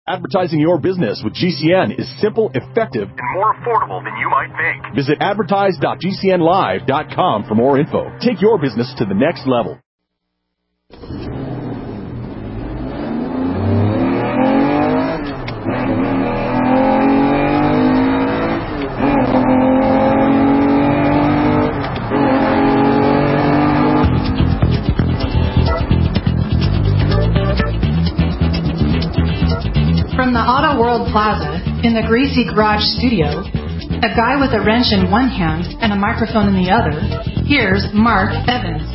Advertising your business with GCN is simple, effective, and more affordable than you might think. Visit advertise.gcnlive.com for more info. Take your business to the next level. From the Auto World Plaza in the Greasy Garage studio, a guy with a wrench in one hand and a microphone in the other, here's Mark Evans.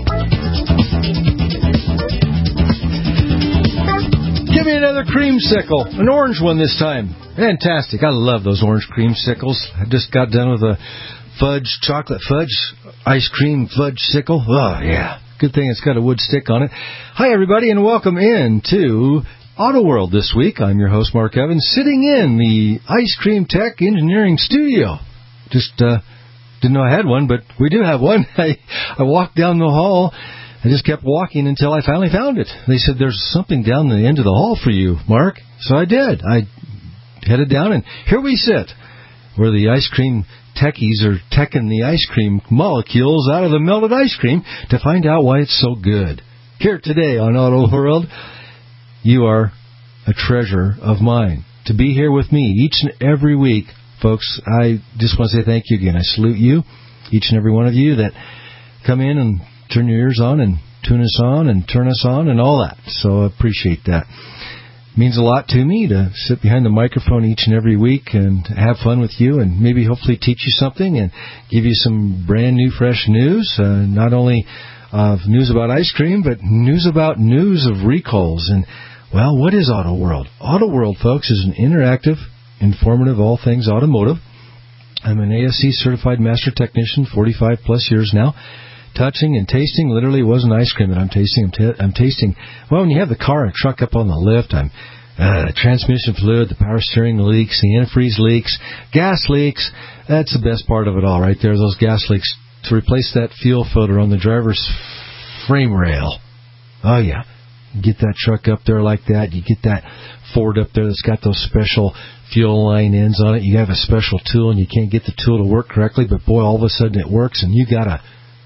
Give me another creamsicle, an orange one this time. Fantastic. I love those orange creamsicles. I just got done with a chocolate fudge, ice cream fudge sickle. Oh, yeah. Good thing it's got a wood stick on it. Hi, everybody, and welcome in to Auto World this week. I'm your host, Mark Evans, sitting in the Ice Cream Tech Engineering Studio. Just didn't know I had one, but we do have one. I walked down the hall. I just kept walking until I finally found it. They said, there's something down the end of the hall for you, Mark. So I did. I headed down, and here we sit, where the ice cream techies are teching the ice cream molecules out of the melted ice cream to find out why it's so good. Here today on Auto World, you are a treasure of mine. To be here with me each and every week, folks, I just want to say thank you again. I salute you, each and every one of you that come in and turn your ears on and tune us on and turn us on and all that. So I appreciate that. It means a lot to me to sit behind the microphone each and every week and have fun with you and maybe hopefully teach you something and give you some brand new, fresh news, not only of news about ice cream, but news of recalls. And, well, what is Auto World? Auto World, folks, is an interactive, informative, all things automotive. I'm an ASC certified master technician, 45-plus years now. Touching and tasting, literally, it wasn't ice cream that I'm tasting. I'm tasting, well, when you have the car and truck up on the lift, transmission fluid, the power steering leaks, the antifreeze leaks, gas leaks. That's the best part of it all right there, those gas leaks. To replace that fuel filter on the driver's frame rail. Oh, yeah. You get that truck up there like that. You get that Ford up there that's got those special fuel line ends on it. You have a special tool, and you can't get the tool to work correctly, but, boy, all of a sudden it works, and you got to,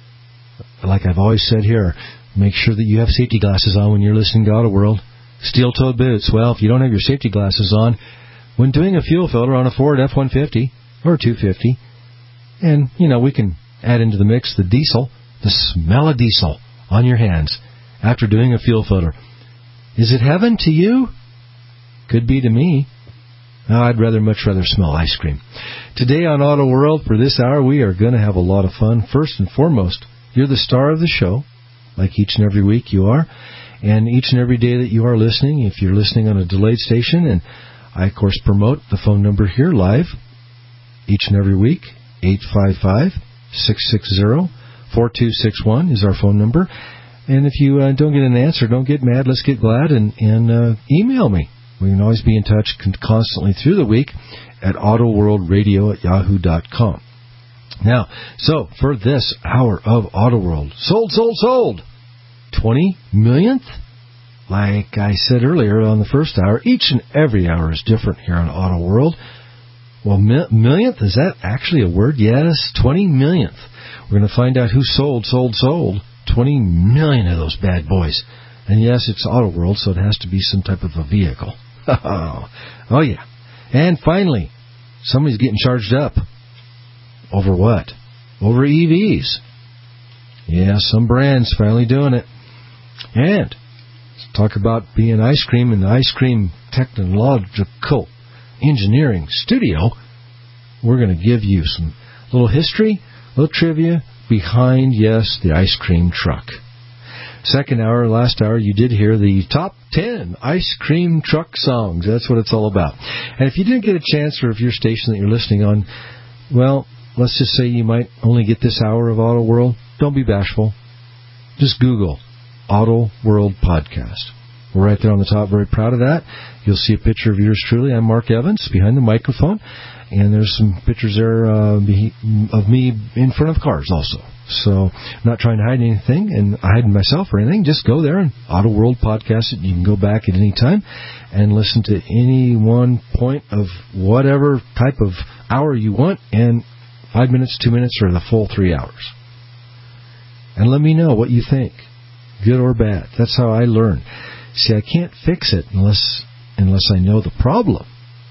like I've always said here, make sure that you have safety glasses on when you're listening to Auto World. Steel-toed boots. Well, if you don't have your safety glasses on, when doing a fuel filter on a Ford F-150 or 250, and, we can add into the mix the diesel, the smell of diesel on your hands after doing a fuel filter. Is it heaven to you? Could be to me. I'd much rather smell ice cream. Today on Auto World, for this hour, we are going to have a lot of fun. First and foremost, you're the star of the show, like each and every week you are. And each and every day that you are listening, if you're listening on a delayed station, and I, of course, promote the phone number here live each and every week, 855-660-4261 is our phone number. And if you don't get an answer, don't get mad. Let's get glad and email me. We can always be in touch constantly through the week at autoworldradio@yahoo.com. Now, so for this hour of Auto World, sold, 20 millionth? Like I said earlier on the first hour, each and every hour is different here on Auto World. Well, millionth, is that actually a word? Yes, 20 millionth. We're going to find out who sold 20 million of those bad boys. And yes, it's Auto World, so it has to be some type of a vehicle. Oh, yeah. And finally, somebody's getting charged up. Over what? Over EVs. Yeah, some brands finally doing it. And let's talk about being ice cream in the ice cream technological engineering studio. We're going to give you some little history, little trivia behind, yes, the ice cream truck. Second hour, last hour, you did hear the top 10 ice cream truck songs. That's what it's all about. And if you didn't get a chance, or if your station that you're listening on, well, let's just say you might only get this hour of Auto World. Don't be bashful. Just Google Auto World Podcast. We're right there on the top. Very proud of that. You'll see a picture of yours truly. I'm Mark Evans behind the microphone. And there's some pictures there of me in front of cars also. So I'm not trying to hide anything and hiding myself or anything. Just go there and Auto World podcast it. You can go back at any time and listen to any one point of whatever type of hour you want, and 5 minutes, 2 minutes, or the full 3 hours. And let me know what you think, good or bad. That's how I learn. See, I can't fix it unless I know the problem.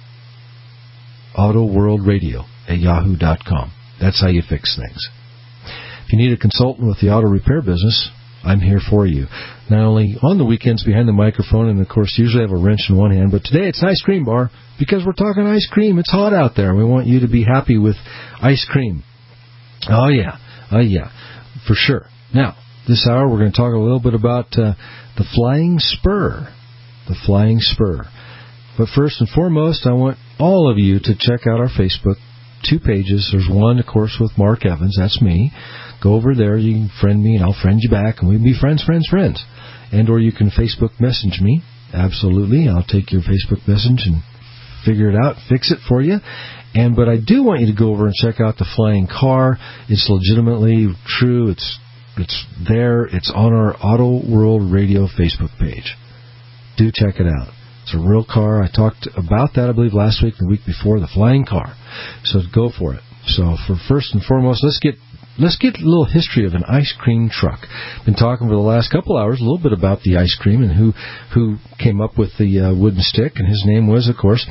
AutoWorldRadio@yahoo.com. That's how you fix things. If you need a consultant with the auto repair business, I'm here for you. Not only on the weekends behind the microphone, and of course usually have a wrench in one hand, but today it's an ice cream bar because we're talking ice cream. It's hot out there. We want you to be happy with ice cream. Oh yeah, for sure. Now, this hour we're going to talk a little bit about the Flying Spur. The Flying Spur. But first and foremost, I want all of you to check out our Facebook 2 pages. There's one, of course, with Mark Evans. That's me. Go over there. You can friend me, and I'll friend you back, and we'll be friends. And or you can Facebook message me. Absolutely. I'll take your Facebook message and figure it out, fix it for you. But I do want you to go over and check out the Flying Car. It's legitimately true. It's there. It's on our Auto World Radio Facebook page. Do check it out. It's a real car. I talked about that, I believe, last week and the week before, the Flying Car. So go for it. So for first and foremost, let's get a little history of an ice cream truck. Been talking for the last couple hours a little bit about the ice cream and who came up with the wooden stick. And his name was, of course,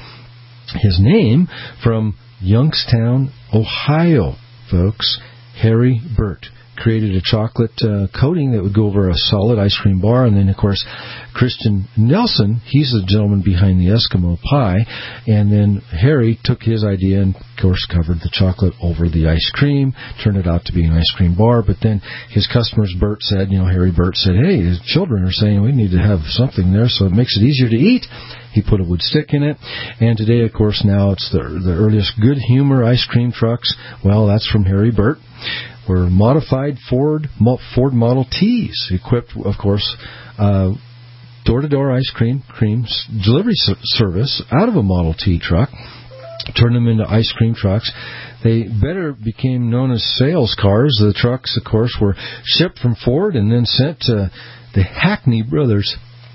from Youngstown, Ohio, folks, Harry Burt. Created a chocolate coating that would go over a solid ice cream bar. And then, of course, Christian Nelson, he's the gentleman behind the Eskimo pie. And then Harry took his idea and, of course, covered the chocolate over the ice cream, turned it out to be an ice cream bar. But then his customers, Harry Burt said, hey, his children are saying we need to have something there so it makes it easier to eat. He put a wood stick in it. And today, of course, now it's the earliest Good Humor ice cream trucks. Well, that's from Harry Burt. Were modified Ford Model Ts, equipped, of course, door-to-door ice cream delivery service out of a Model T truck, turned them into ice cream trucks. They better became known as sales cars. The trucks, of course, were shipped from Ford and then sent to the Hackney Brothers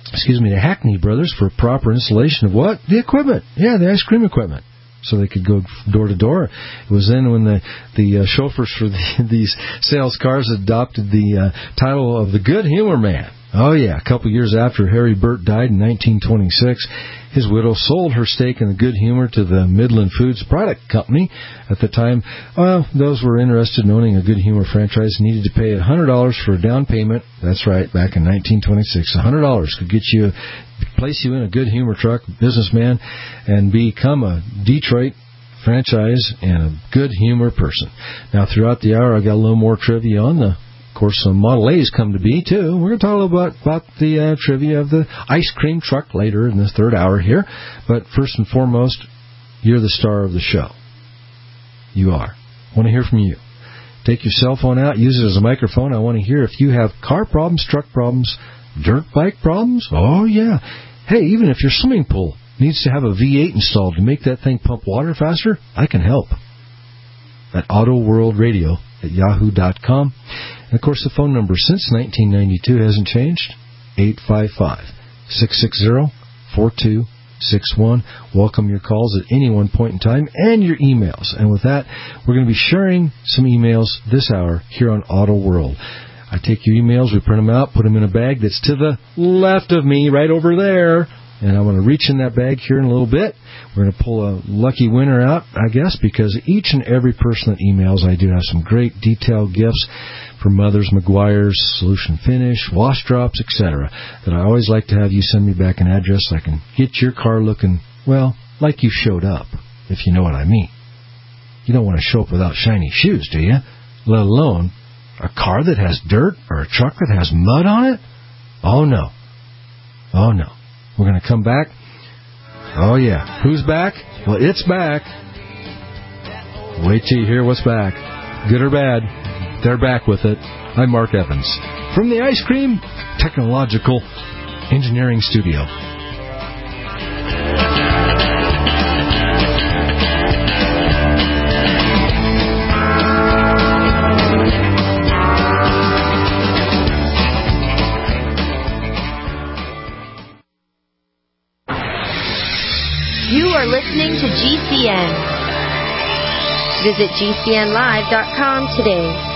for proper installation of what? The equipment. Yeah, the ice cream equipment. So they could go door to door. It was then when the chauffeurs for these sales cars adopted the title of the Good Humor Man. Oh, yeah. A couple years after Harry Burt died in 1926, his widow sold her stake in the Good Humor to the Midland Foods Product Company. At the time, those were interested in owning a Good Humor franchise needed to pay $100 for a down payment. That's right, back in 1926. $100 could place you in a Good Humor truck, businessman, and become a Detroit franchise and a Good Humor person. Now, throughout the hour, I got a little more trivia on of course, some Model A's come to be, too. We're going to talk a little bit about the trivia of the ice cream truck later in this third hour here. But first and foremost, you're the star of the show. You are. I want to hear from you. Take your cell phone out, use it as a microphone. I want to hear if you have car problems, truck problems, dirt bike problems. Oh, yeah. Hey, even if your swimming pool needs to have a V8 installed to make that thing pump water faster, I can help. At AutoWorldRadio@yahoo.com. And, of course, the phone number since 1992 hasn't changed, 855-660-4261. Welcome your calls at any one point in time and your emails. And with that, we're going to be sharing some emails this hour here on Auto World. I take your emails, we print them out, put them in a bag that's to the left of me, right over there. And I'm going to reach in that bag here in a little bit. We're going to pull a lucky winner out, I guess, because each and every person that emails, I do have some great detailed gifts from Mothers, Meguiar's, Solution Finish, wash drops, etc. that I always like to have you send me back an address so I can get your car looking, well, like you showed up, if you know what I mean. You don't want to show up without shiny shoes, do you? Let alone a car that has dirt or a truck that has mud on it? Oh, no. Oh, no. We're going to come back. Oh, yeah. Who's back? Well, it's back. Wait till you hear what's back. Good or bad, they're back with it. I'm Mark Evans from the Ice Cream Technological Engineering Studio. You are listening to GCN. Visit GCNlive.com today.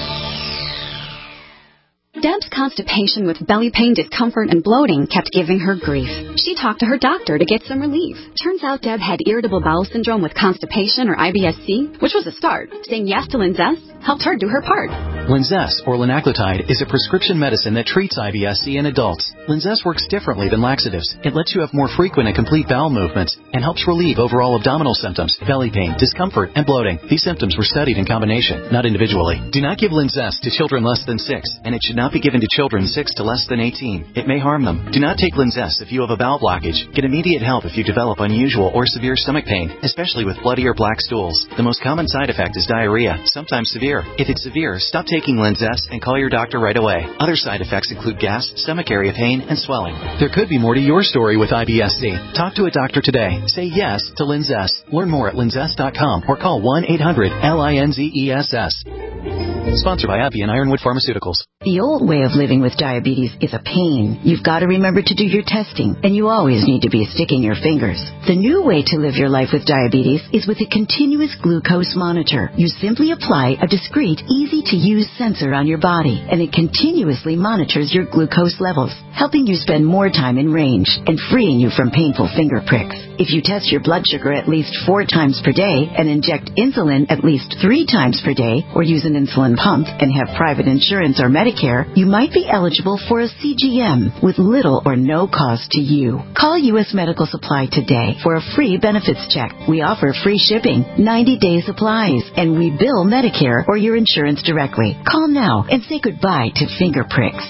Deb's constipation with belly pain, discomfort, and bloating kept giving her grief. She talked to her doctor to get some relief. Turns out Deb had irritable bowel syndrome with constipation, or IBS-C, which was a start. Saying yes to Linzess helped her do her part. Linzess, or linaclotide, is a prescription medicine that treats IBS-C in adults. Linzess works differently than laxatives. It lets you have more frequent and complete bowel movements and helps relieve overall abdominal symptoms, belly pain, discomfort, and bloating. These symptoms were studied in combination, not individually. Do not give Linzess to children less than 6, and it should not be given to children 6 to less than 18. It may harm them. Do not take Linzess if you have a bowel blockage. Get immediate help if you develop unusual or severe stomach pain, especially with bloody or black stools. The most common side effect is diarrhea, sometimes severe. If it's severe, stop taking Linzess and call your doctor right away. Other side effects include gas, stomach area pain, and swelling. There could be more to your story with IBS-C. Talk to a doctor today. Say yes to Linzess. Learn more at linzess.com or call 1-800-LINZESS. Sponsored by AbbVie and Ironwood Pharmaceuticals. The old way of living with diabetes is a pain. You've got to remember to do your testing, and you always need to be sticking your fingers. The new way to live your life with diabetes is with a continuous glucose monitor. You simply apply a discreet, easy-to-use sensor on your body, and it continuously monitors your glucose levels, helping you spend more time in range and freeing you from painful finger pricks. If you test your blood sugar at least 4 times per day and inject insulin at least 3 times per day, or use an insulin pump and have private insurance or Medicare, you might be eligible for a CGM with little or no cost to you. Call U.S. Medical Supply today for a free benefits check. We offer free shipping, 90-day supplies, and we bill Medicare or your insurance directly. Call now and say goodbye to finger pricks.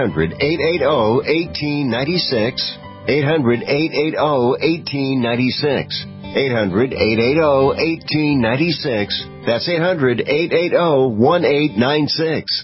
800-880-1896. 800-880-1896. 800-880-1896. That's 800-880-1896.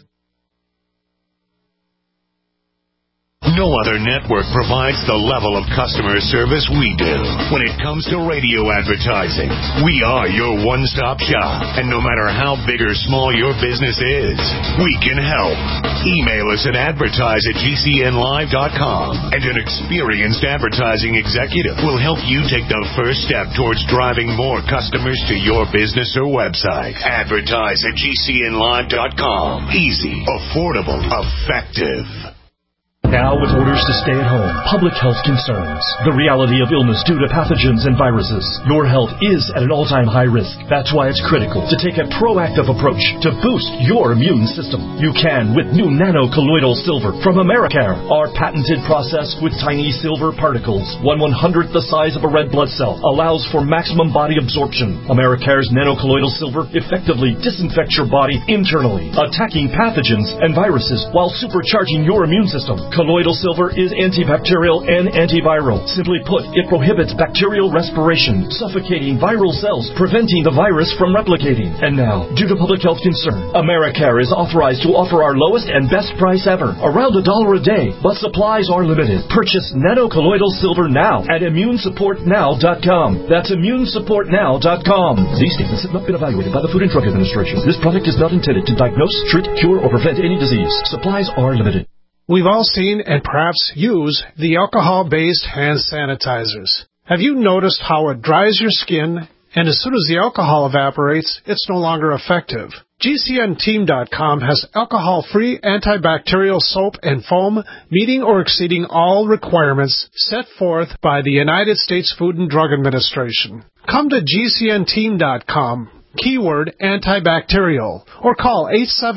No other network provides the level of customer service we do. When it comes to radio advertising, we are your one-stop shop. And no matter how big or small your business is, we can help. Email us at advertise@gcnlive.com, and an experienced advertising executive will help you take the first step towards driving more customers to your business or website. Advertise@gcnlive.com. Easy, affordable, effective. Now, with orders to stay at home, public health concerns, the reality of illness due to pathogens and viruses, your health is at an all-time high risk. That's why it's critical to take a proactive approach to boost your immune system. You can with new nano-colloidal silver from Americare. Our patented process with tiny silver particles, 1/100th the size of a red blood cell, allows for maximum body absorption. Americare's nano-colloidal silver effectively disinfects your body internally, attacking pathogens and viruses while supercharging your immune system. Colloidal silver is antibacterial and antiviral. Simply put, it prohibits bacterial respiration, suffocating viral cells, preventing the virus from replicating. And now, due to public health concern, Americare is authorized to offer our lowest and best price ever, around $1 a day, but supplies are limited. Purchase nano-colloidal silver now at immunesupportnow.com. That's immunesupportnow.com. These statements have not been evaluated by the Food and Drug Administration. This product is not intended to diagnose, treat, cure, or prevent any disease. Supplies are limited. We've all seen and perhaps use the alcohol-based hand sanitizers. Have you noticed how it dries your skin, and as soon as the alcohol evaporates, it's no longer effective? GCNteam.com has alcohol-free antibacterial soap and foam meeting or exceeding all requirements set forth by the United States Food and Drug Administration. Come to GCNteam.com. Keyword antibacterial, or call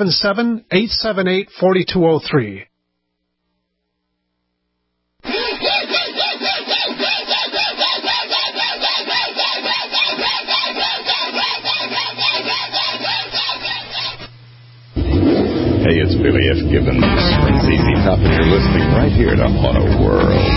877-878-4203. Hey, it's Billy F. Gibbons from ZZ Top, and you're listening right here to Auto World.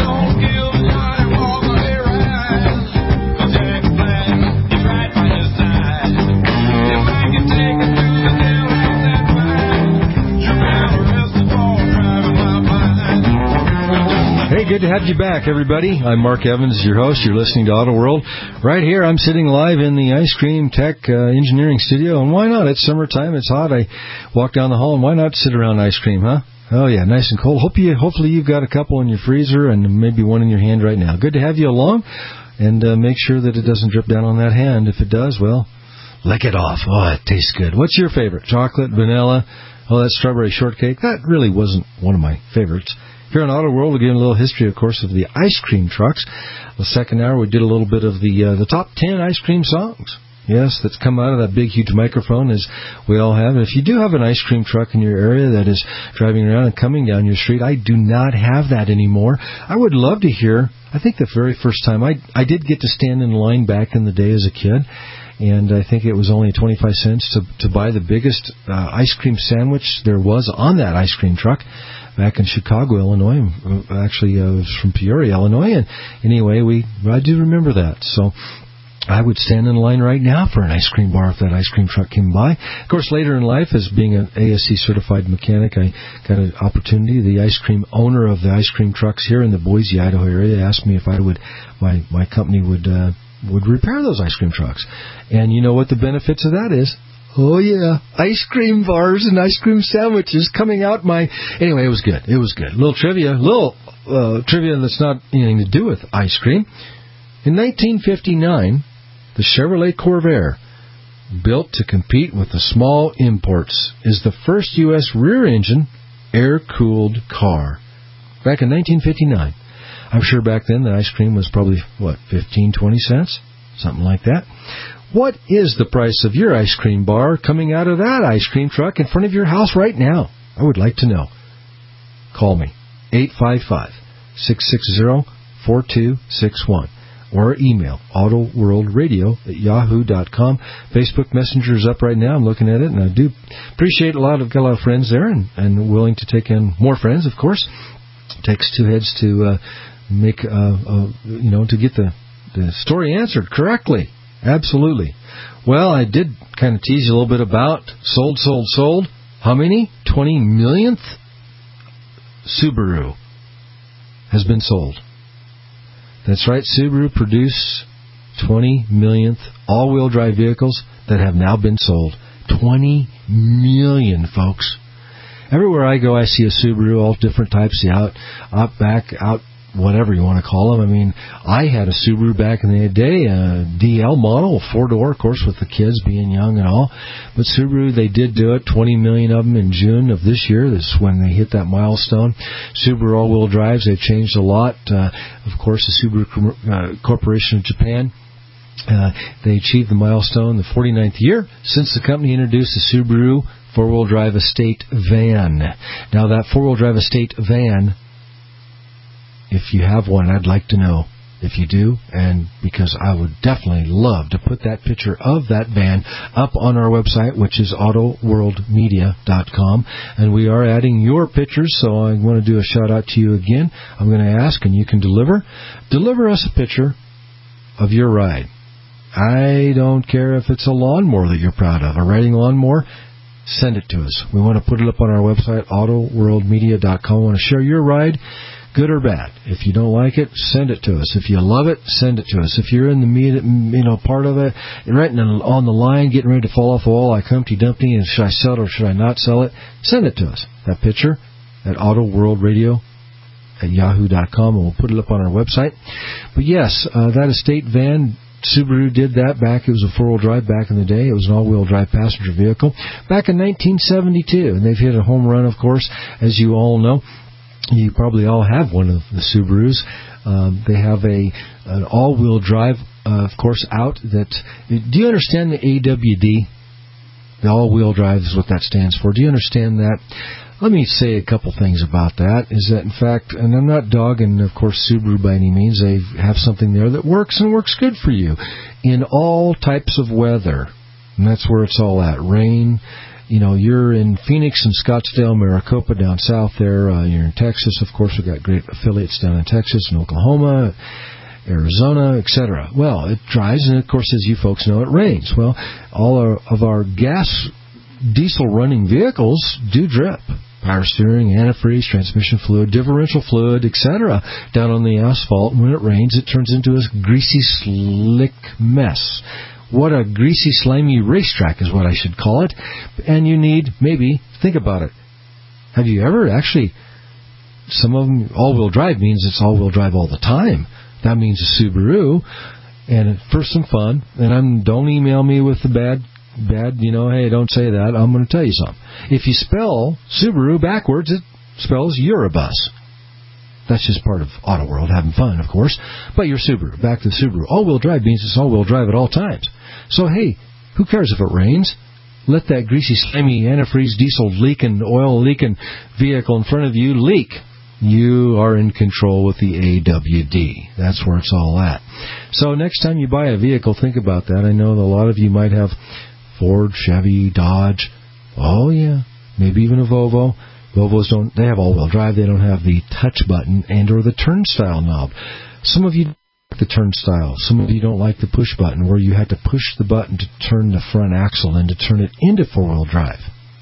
Don't give a Good to have you back, everybody. I'm Mark Evans, your host. You're listening to Auto World. Right here, I'm sitting live in the Ice Cream Tech Engineering Studio, and why not? It's summertime, it's hot. I walk down the hall, and why not sit around ice cream, huh? Oh, yeah, nice and cold. Hopefully you've got a couple in your freezer and maybe one in your hand right now. Good to have you along, and make sure that it doesn't drip down on that hand. If it does, well, lick it off. Oh, it tastes good. What's your favorite? Chocolate, vanilla? Oh, that strawberry shortcake? That really wasn't one of my favorites. Here on Auto World, we're giving a little history, of course, of the ice cream trucks. The second hour, we did a little bit of the top 10 ice cream songs. Yes, that's come out of that big, huge microphone, as we all have. And if you do have an ice cream truck in your area that is driving around and coming down your street, I do not have that anymore. I would love to hear, I think the very first time, I did get to stand in line back in the day as a kid, and I think it was only 25 cents to buy the biggest ice cream sandwich there was on that ice cream truck back in Chicago, Illinois. Actually, I was from Peoria, Illinois, and anyway, I do remember that. So I would stand in line right now for an ice cream bar if that ice cream truck came by. Of course, later in life, as being an ASC certified mechanic, I got an opportunity. The ice cream owner of the ice cream trucks here in the Boise, Idaho area asked me if my company would repair those ice cream trucks. And you know what the benefits of that is? Oh, yeah, ice cream bars and ice cream sandwiches coming out Anyway, it was good. It was good. Little trivia that's not anything to do with ice cream. In 1959, the Chevrolet Corvair, built to compete with the small imports, is the first U.S. rear-engine, air-cooled car. Back in 1959. I'm sure back then the ice cream was probably, 15, 20 cents? Something like that. What is the price of your ice cream bar coming out of that ice cream truck in front of your house right now? I would like to know. Call me, 855-660-4261. Or email autoworldradio@yahoo.com. Facebook Messenger is up right now. I'm looking at it, and I do appreciate got a lot of friends there, and willing to take in more friends, of course. It takes two heads to make, to get the story answered correctly. Absolutely. Well, I did kind of tease you a little bit about sold. How many? 20 millionth Subaru has been sold. That's right, Subaru produced 20 millionth all-wheel drive vehicles that have now been sold. 20 million, folks. Everywhere I go, I see a Subaru, all different types, the Outback, whatever you want to call them. I mean, I had a Subaru back in the day, a DL model, a four-door, of course, with the kids being young and all. But Subaru, they did do it, 20 million of them in June of this year. This is when they hit that milestone. Subaru all-wheel drives, they've changed a lot. Of course, the Subaru Corporation of Japan, they achieved the milestone, the 49th year, since the company introduced the Subaru four-wheel drive estate van. Now, that four-wheel drive estate van, if you have one, I'd like to know if you do, and because I would definitely love to put that picture of that van up on our website, which is autoworldmedia.com, and we are adding your pictures, so I want to do a shout-out to you again. I'm going to ask, and you can deliver us a picture of your ride. I don't care if it's a lawnmower that you're proud of, a riding lawnmower. Send it to us. We want to put it up on our website, autoworldmedia.com. We want to share your ride, good or bad. If you don't like it, send it to us. If you love it, send it to us. If you're in the part of it, right on the line, getting ready to fall off the wall like Humpty Dumpty, and should I sell it or should I not sell it? Send it to us. That picture at autoworldradio@yahoo.com, and we'll put it up on our website. But yes, that estate van, Subaru did that back. It was a four-wheel drive back in the day. It was an all-wheel drive passenger vehicle back in 1972. And they've hit a home run, of course, as you all know. You probably all have one of the Subarus. They have an all-wheel drive, of course, out. Do you understand the AWD? The all-wheel drive is what that stands for. Do you understand that? Let me say a couple things about that, is that, in fact, and I'm not dogging, of course, Subaru by any means. They have something there that works and works good for you in all types of weather. And that's where it's all at. Rain, you're in Phoenix and Scottsdale, Maricopa down south there. You're in Texas. Of course, we've got great affiliates down in Texas and Oklahoma, Arizona, etc. Well, it dries, and, of course, as you folks know, it rains. Well, all of our diesel-running vehicles do drip. power steering, antifreeze, transmission fluid, differential fluid, etc. down on the asphalt. And when it rains, it turns into a greasy, slick mess. What a greasy, slimy racetrack is what I should call it. And you need, maybe, think about it. Have you ever actually, some of them, all-wheel drive means it's all-wheel drive all the time. That means a Subaru. And for some fun, and don't email me with the bad, hey, don't say that. I'm going to tell you something. If you spell Subaru backwards, it spells Eurobus. That's just part of Auto World, having fun, of course. But your Subaru, back to the Subaru. All-wheel drive means it's all-wheel drive at all times. So, hey, who cares if it rains? Let that greasy, slimy, antifreeze, diesel leaking, oil leaking vehicle in front of you leak. You are in control with the AWD. That's where it's all at. So next time you buy a vehicle, think about that. I know a lot of you might have Ford, Chevy, Dodge. Oh, yeah. Maybe even a Volvo. Volvos they have all-wheel drive. They don't have the touch button and or the turnstile knob. Some of you like the turnstile. Some of you don't like the push button where you have to push the button to turn the front axle and to turn it into four-wheel drive.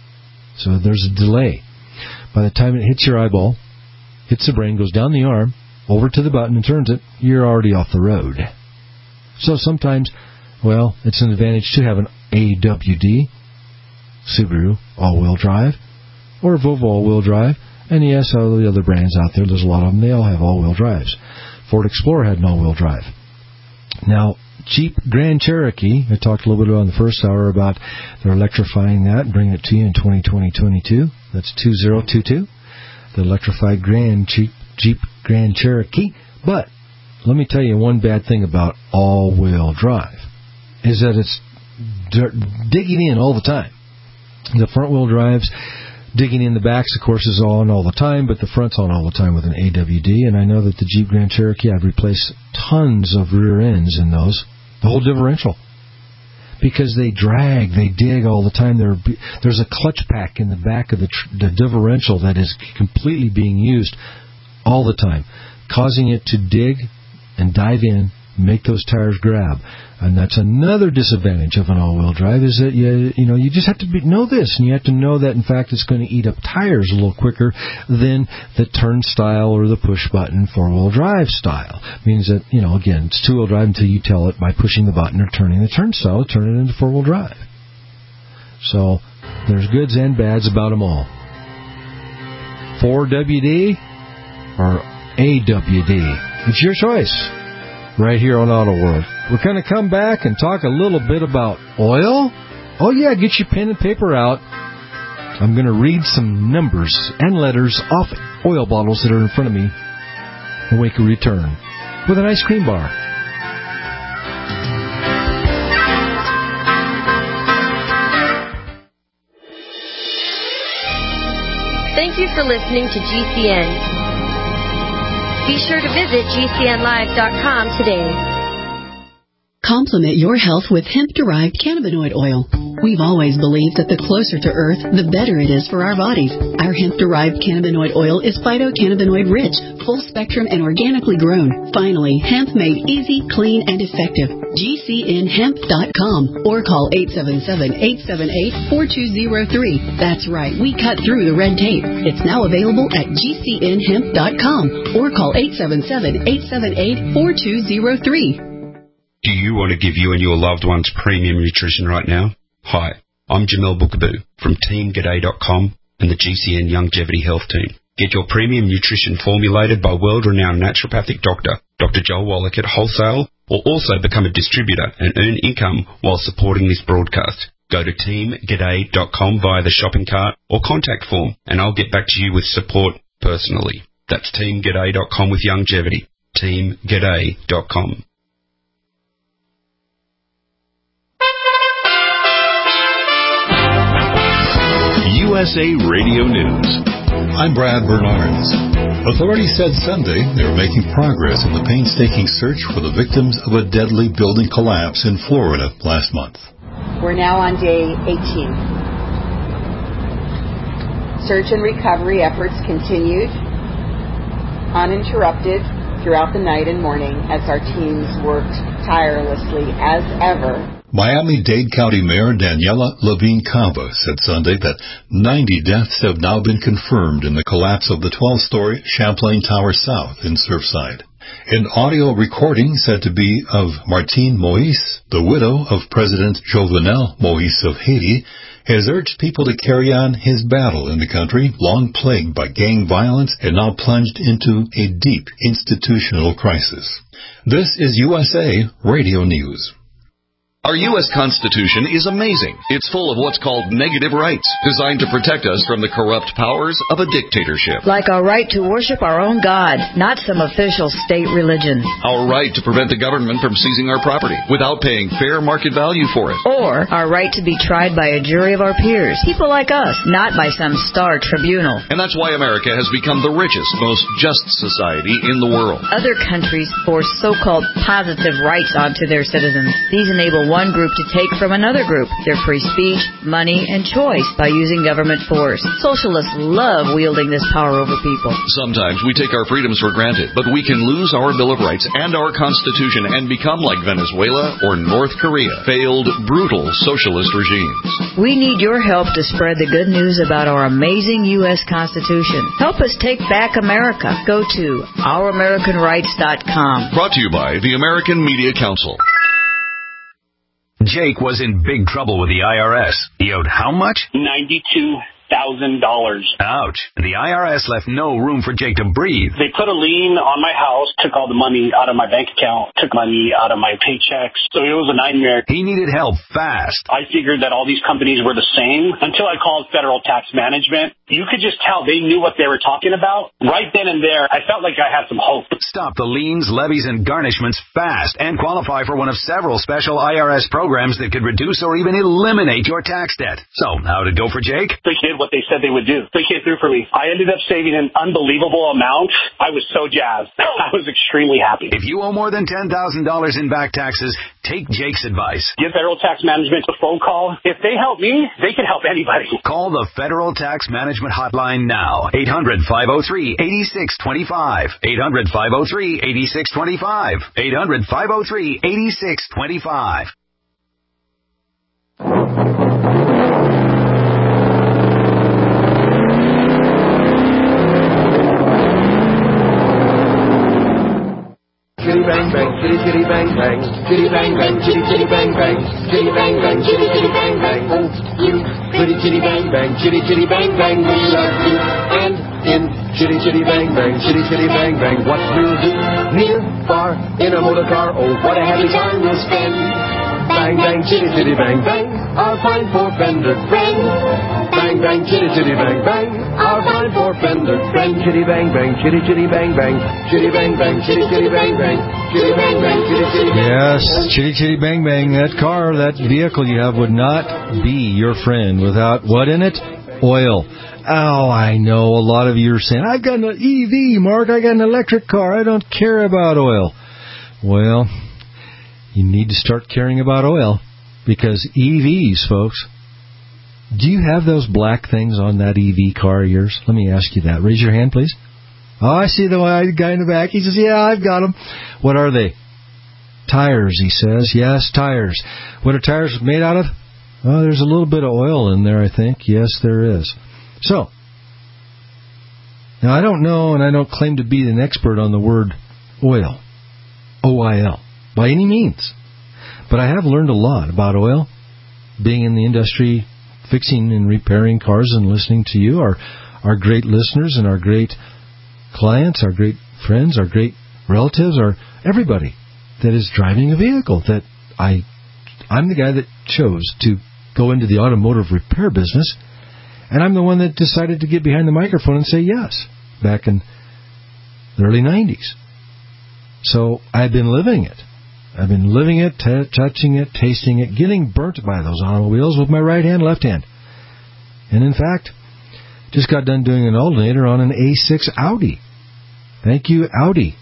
So there's a delay. By the time it hits your eyeball, hits the brain, goes down the arm, over to the button and turns it, you're already off the road. So sometimes, well, it's an advantage to have an AWD, Subaru all-wheel drive, or Volvo all-wheel drive, and yes, all the other brands out there, there's a lot of them, they all have all-wheel drives. Ford Explorer had an all-wheel drive. Now, Jeep Grand Cherokee, I talked a little bit about in the first hour about they're electrifying that and bringing it to you in 2020-22. That's 2022. The electrified Jeep Grand Cherokee. But let me tell you one bad thing about all-wheel drive is that it's digging in all the time. The front-wheel drives, digging in the backs, of course, is on all the time, but the front's on all the time with an AWD. And I know that the Jeep Grand Cherokee, I've replaced tons of rear ends in those, the whole differential. Because they drag, they dig all the time. There's a clutch pack in the back of the differential that is completely being used all the time, causing it to dig and dive in, make those tires grab. And that's another disadvantage of an all-wheel drive is that you just have to know this, and you have to know that, in fact, it's going to eat up tires a little quicker than the turnstile or the push-button four-wheel drive style. It means that, again, it's two-wheel drive until you tell it by pushing the button or turning the turnstile to turn it into four-wheel drive. So there's goods and bads about them all. 4WD or AWD. It's your choice. Right here on Auto World. We're going to come back and talk a little bit about oil. Oh, yeah, get your pen and paper out. I'm going to read some numbers and letters off oil bottles that are in front of me when we can return with an ice cream bar. Thank you for listening to GCN. Be sure to visit GCNlive.com today. Complement your health with hemp-derived cannabinoid oil. We've always believed that the closer to Earth, the better it is for our bodies. Our hemp-derived cannabinoid oil is phytocannabinoid-rich, full-spectrum, and organically grown. Finally, hemp made easy, clean, and effective. GCNhemp.com or call 877-878-4203. That's right, we cut through the red tape. It's now available at GCNhemp.com or call 877-878-4203. Do you want to give you and your loved ones premium nutrition right now? Hi, I'm Jamel Bookaboo from TeamGaday.com and the GCN Longevity Health Team. Get your premium nutrition formulated by world-renowned naturopathic doctor, Dr. Joel Wallach at wholesale, or also become a distributor and earn income while supporting this broadcast. Go to TeamGaday.com via the shopping cart or contact form, and I'll get back to you with support personally. That's TeamGaday.com with longevity. TeamGaday.com. USA Radio News. I'm Brad Bernards. Authorities said Sunday they were making progress in the painstaking search for the victims of a deadly building collapse in Florida last month. We're now on day 18. Search and recovery efforts continued uninterrupted throughout the night and morning as our teams worked tirelessly as ever. Miami-Dade County Mayor Daniela Levine Cava said Sunday that 90 deaths have now been confirmed in the collapse of the 12-story Champlain Tower South in Surfside. An audio recording said to be of Martine Moïse, the widow of President Jovenel Moïse of Haiti, has urged people to carry on his battle in the country, long plagued by gang violence and now plunged into a deep institutional crisis. This is USA Radio News. Our U.S. Constitution is amazing. It's full of what's called negative rights, designed to protect us from the corrupt powers of a dictatorship. Like our right to worship our own God, not some official state religion. Our right to prevent the government from seizing our property without paying fair market value for it. Or our right to be tried by a jury of our peers, people like us, not by some star tribunal. And that's why America has become the richest, most just society in the world. Other countries force so-called positive rights onto their citizens. These enable one group to take from another group their free speech, money, and choice by using government force. Socialists love wielding this power over people. Sometimes we take our freedoms for granted, but we can lose our Bill of Rights and our Constitution and become like Venezuela or North Korea, failed, brutal socialist regimes. We need your help to spread the good news about our amazing U.S. Constitution. Help us take back America. Go to ouramericanrights.com. Brought to you by the American Media Council. Jake was in big trouble with the IRS. He owed how much? $92,000. Ouch. The IRS left no room for Jake to breathe. They put a lien on my house, took all the money out of my bank account, took money out of my paychecks. So it was a nightmare. He needed help fast. I figured that all these companies were the same until I called Federal Tax Management. You could just tell they knew what they were talking about. Right then and there, I felt like I had some hope. Stop the liens, levies, and garnishments fast and qualify for one of several special IRS programs that could reduce or even eliminate your tax debt. So, how'd it go for Jake? They did what they said they would do. They came through for me. I ended up saving an unbelievable amount. I was so jazzed. I was extremely happy. If you owe more than $10,000 in back taxes, take Jake's advice. Give Federal Tax Management a phone call. If they help me, they can help anybody. Call the Federal Tax Management hotline now. 800-503-8625. 800-503-8625. 800-503-8625. Chitty bang bang, chitty chitty bang bang, chitty bang bang, chitty chitty bang bang, chitty bang bang, chitty chitty bang bang. Oh, you pretty chitty bang bang, chitty chitty bang bang, we love you. And in chitty chitty bang bang, chitty chitty bang bang, what we'll do, near, far, in a motor car. Oh, what a happy time we'll spend. Bang bang, chitty chitty bang bang, our fine four-fender friend. Bang bang, chitty chitty bang bang, our fine four-fender friend. Chitty bang bang, chitty chitty bang bang, chitty bang bang, chitty chitty bang bang, chitty bang bang, chitty chitty bang. Yes, chitty chitty bang bang. That car, that vehicle you have would not be your friend without what in it? Oil. Oh, I know a lot of you are saying, I've got an EV, Mark. I got an electric car. I don't care about oil. Well, you need to start caring about oil because EVs, folks. Do you have those black things on that EV car of yours? Let me ask you that. Raise your hand, please. Oh, I see the guy in the back. He says, yeah, I've got them. What are they? Tires, he says. Yes, tires. What are tires made out of? Oh, there's a little bit of oil in there, I think. Yes, there is. So, now I don't know, and I don't claim to be an expert on the word oil. O-I-L. By any means. But I have learned a lot about oil, being in the industry, fixing and repairing cars and listening to you, our great listeners and our great clients, our great friends, our great relatives, our everybody that is driving a vehicle that I'm the guy that chose to go into the automotive repair business, and I'm the one that decided to get behind the microphone and say yes back in the early 90s. So I've been living it. I've been living it, touching it, tasting it, getting burnt by those automobiles with my right hand, left hand. And in fact, just got done doing an alternator on an A6 Audi. Thank you, Audi,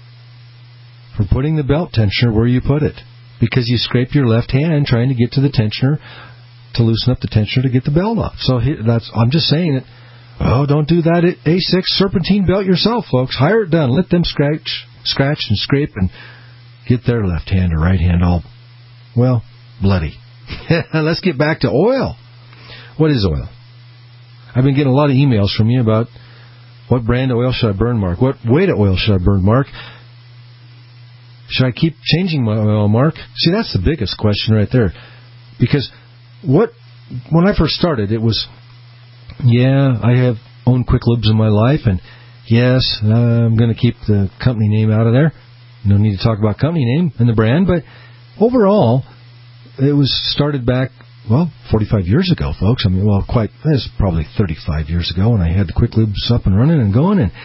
for putting the belt tensioner where you put it. Because you scrape your left hand trying to get to the tensioner to loosen up the tensioner to get the belt off. So I'm just saying it. Oh, don't do that A6 serpentine belt yourself, folks. Hire it done. Let them scratch and scrape and get their left hand or right hand all, well, bloody. Let's get back to oil. What is oil? I've been getting a lot of emails from you about what brand of oil should I burn, Mark? What weight of oil should I burn, Mark? Should I keep changing my oil, Mark? See, that's the biggest question right there. Because when I first started, it was, I have owned Quick Lubes in my life, and yes, I'm going to keep the company name out of there. No need to talk about company name and the brand, but overall, it was started back, 45 years ago, folks. I mean, it was probably 35 years ago when I had the Quick Lubes up and running and going, and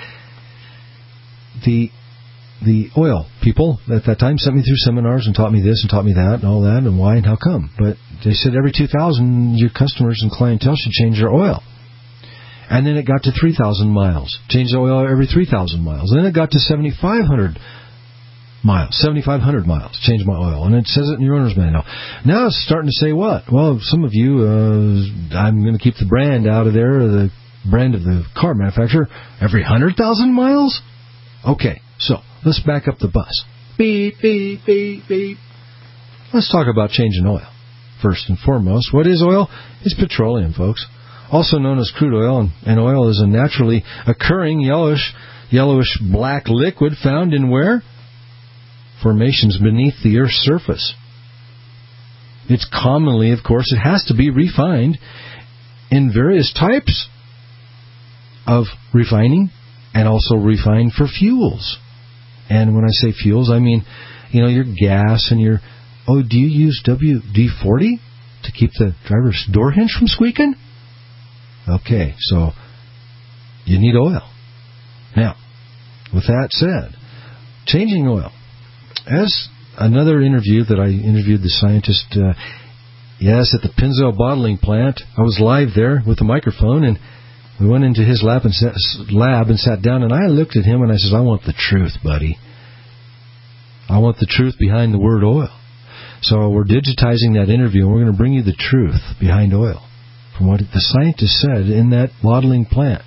the oil people at that time sent me through seminars and taught me this and taught me that and all that and why and how come. But they said every 2,000, your customers and clientele should change their oil. And then it got to 3,000 miles. Change the oil every 3,000 miles. And then it got to 7,500 miles. Change my oil. And it says it in your owner's manual. Now it's starting to say what? Well, some of you, I'm going to keep the brand out of there, the brand of the car manufacturer, every 100,000 miles? Okay, so let's back up the bus. Beep, beep, beep, beep. Let's talk about changing oil. First and foremost, what is oil? It's petroleum, folks. Also known as crude oil, and oil is a naturally occurring yellowish black liquid found in where? Formations beneath the Earth's surface. It's commonly, of course, it has to be refined in various types of refining and also refined for fuels. And when I say fuels, I mean, your gas and your... Oh, do you use WD-40 to keep the driver's door hinge from squeaking? Okay, so you need oil. Now, with that said, changing oil. As another interview that I interviewed the scientist, at the Pennzoil bottling plant, I was live there with a microphone, and we went into his lab and sat down, and I looked at him and I said, I want the truth, buddy. I want the truth behind the word oil. So we're digitizing that interview, and we're going to bring you the truth behind oil from what the scientist said in that bottling plant.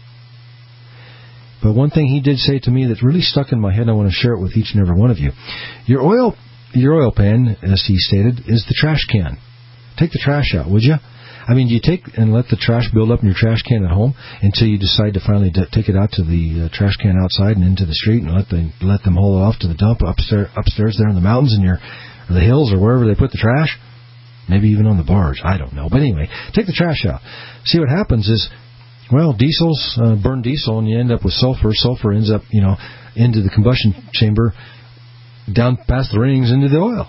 But one thing he did say to me that really stuck in my head, I want to share it with each and every one of you. Your oil pan, as he stated, is the trash can. Take the trash out, would you? I mean, do you take and let the trash build up in your trash can at home until you decide to finally take it out to the trash can outside and into the street and let them haul it off to the dump upstairs there in the mountains or the hills or wherever they put the trash? Maybe even on the barge. I don't know. But anyway, take the trash out. See, what happens is, diesels, burn diesel, and you end up with sulfur. Sulfur ends up, into the combustion chamber, down past the rings into the oil.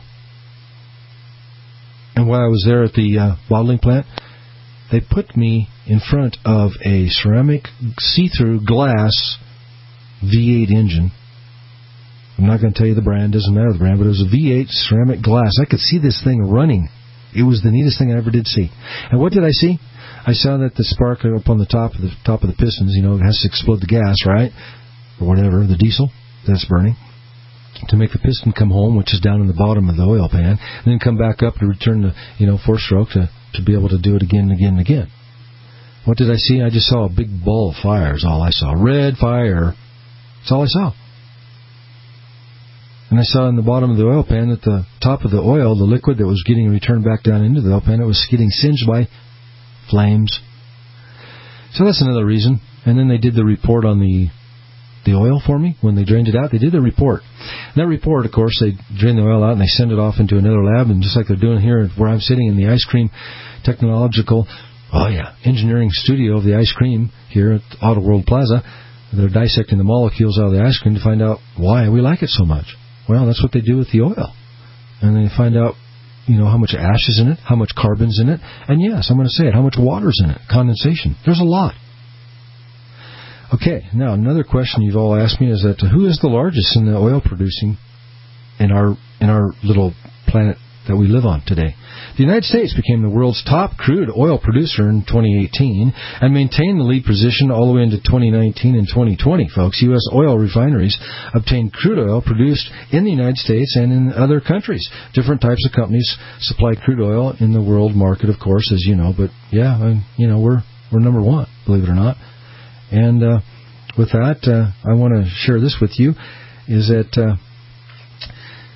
And while I was there at the bottling plant, they put me in front of a ceramic see-through glass V8 engine. I'm not going to tell you the brand, doesn't matter the brand, but it was a V8 ceramic glass. I could see this thing running. It was the neatest thing I ever did see. And what did I see? I saw that the spark up on the top of the pistons, it has to explode the gas, right? Or whatever, the diesel that's burning, to make the piston come home, which is down in the bottom of the oil pan, and then come back up to return the, 4-stroke to be able to do it again and again and again. What did I see? I just saw a big ball of fire is all I saw. Red fire. That's all I saw. And I saw in the bottom of the oil pan that the top of the oil, the liquid that was getting returned back down into the oil pan, it was getting singed by flames. So that's another reason. And then they did the report on the oil for me. When they drained it out, they did the report. And that report, of course, they drain the oil out and they send it off into another lab, and just like they're doing here where I'm sitting in the ice cream technological engineering studio of the ice cream here at Auto World Plaza, they're dissecting the molecules out of the ice cream to find out why we like it so much. Well, that's what they do with the oil. And they find out, how much ash is in it, how much carbon's in it, and yes, I'm going to say it, how much water's in it, condensation. There's a lot. Okay, now another question you've all asked me is that who is the largest in the oil producing in our little planet that we live on today? The United States became the world's top crude oil producer in 2018 and maintained the lead position all the way into 2019 and 2020, folks. U.S. oil refineries obtained crude oil produced in the United States and in other countries. Different types of companies supply crude oil in the world market, of course, as you know. But, we're number one, believe it or not. And with that, I want to share this with you, is that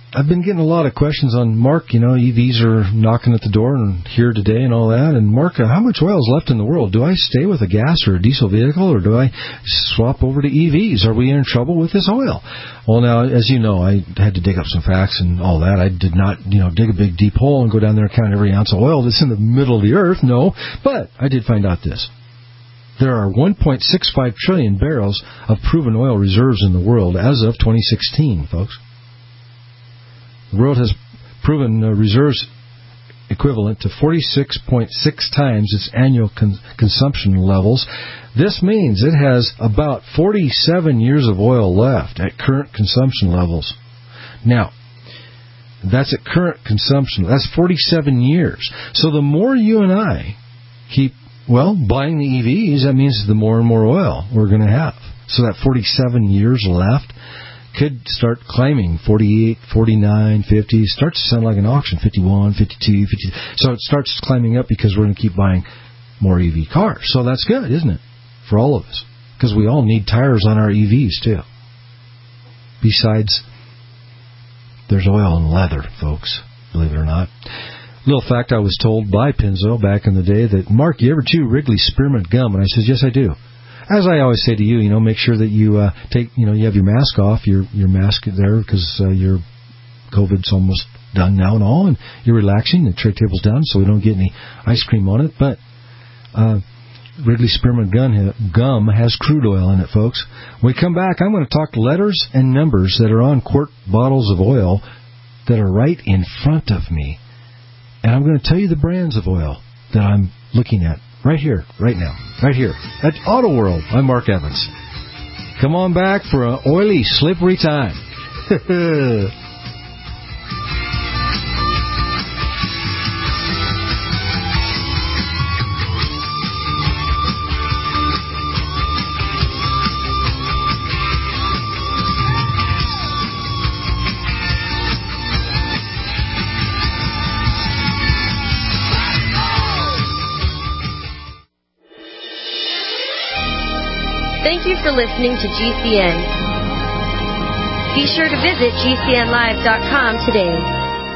I've been getting a lot of questions on, Mark, EVs are knocking at the door and here today and all that. And Mark, how much oil is left in the world? Do I stay with a gas or a diesel vehicle, or do I swap over to EVs? Are we in trouble with this oil? Well, now, as you know, I had to dig up some facts and all that. I did not, dig a big deep hole and go down there and count every ounce of oil that's in the middle of the earth. No, but I did find out this. There are 1.65 trillion barrels of proven oil reserves in the world as of 2016, folks. The world has proven reserves equivalent to 46.6 times its annual consumption levels. This means it has about 47 years of oil left at current consumption levels. Now, that's at current consumption. That's 47 years. So the more you and I keep, buying the EVs, that means the more and more oil we're going to have. So that 47 years left could start climbing 48, 49, 50. Starts to sound like an auction, 51, 52, 50. So it starts climbing up because we're going to keep buying more EV cars. So that's good, isn't it, for all of us? Because we all need tires on our EVs, too. Besides, there's oil and leather, folks, believe it or not. Little fact I was told by Pinzo back in the day that, Mark, you ever chew Wrigley Spearmint gum? And I said, yes, I do. As I always say to you, make sure that you take, you have your mask off, your mask there, because your COVID's almost done now and all, and you're relaxing, the tray table's down, so we don't get any ice cream on it. But Wrigley Spearmint gum has crude oil in it, folks. When we come back, I'm going to talk letters and numbers that are on quart bottles of oil that are right in front of me. And I'm going to tell you the brands of oil that I'm looking at. Right here, right now, right here at Auto World. I'm Mark Evans. Come on back for an oily, slippery time. Thank you for listening to GCN. Be sure to visit GCNlive.com today.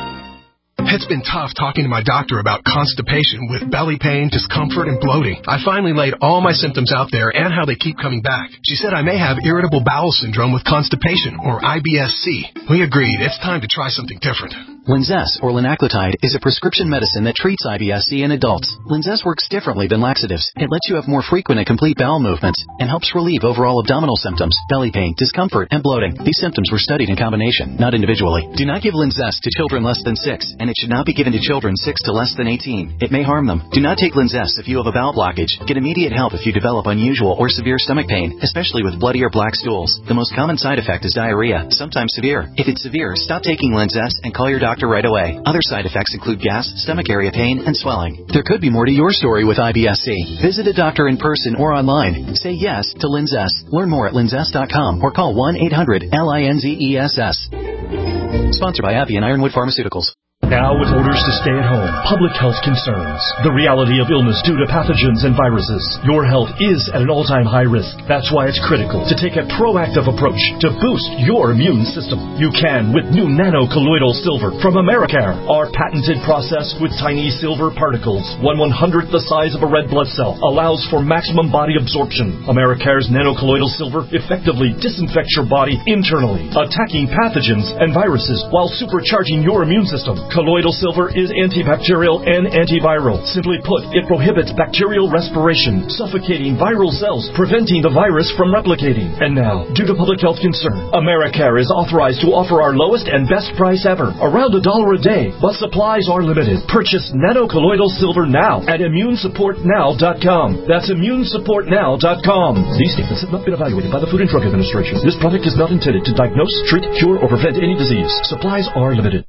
It's been tough talking to my doctor about constipation with belly pain, discomfort, and bloating. I finally laid all my symptoms out there and how they keep coming back. She said I may have irritable bowel syndrome with constipation, or IBS-C. We agreed it's time to try something different. Linzess, or linaclotide, is a prescription medicine that treats IBS-C in adults. Linzess works differently than laxatives. It lets you have more frequent and complete bowel movements and helps relieve overall abdominal symptoms, belly pain, discomfort, and bloating. These symptoms were studied in combination, not individually. Do not give Linzess to children less than 6, and it should not be given to children 6 to less than 18. It may harm them. Do not take Linzess if you have a bowel blockage. Get immediate help if you develop unusual or severe stomach pain, especially with bloody or black stools. The most common side effect is diarrhea, sometimes severe. If it's severe, stop taking Linzess and call your doctor right away. Other side effects include gas, stomach area pain, and swelling. There could be more to your story with IBS-C. Visit a doctor in person or online. Say yes to Linzess. Learn more at linzess.com or call 1-800-LINZESS. Sponsored by AbbVie and Ironwood Pharmaceuticals. Now with orders to stay at home, public health concerns, the reality of illness due to pathogens and viruses. Your health is at an all-time high risk. That's why it's critical to take a proactive approach to boost your immune system. You can with new nano-colloidal silver from Americare. Our patented process with tiny silver particles, 1/100th the size of a red blood cell, allows for maximum body absorption. Americare's nano-colloidal silver effectively disinfects your body internally, attacking pathogens and viruses while supercharging your immune system. Colloidal silver is antibacterial and antiviral. Simply put, it prohibits bacterial respiration, suffocating viral cells, preventing the virus from replicating. And now, due to public health concern, Americare is authorized to offer our lowest and best price ever, around $1 a day, but supplies are limited. Purchase nano-colloidal silver now at immunesupportnow.com. That's immunesupportnow.com. These statements have not been evaluated by the Food and Drug Administration. This product is not intended to diagnose, treat, cure, or prevent any disease. Supplies are limited.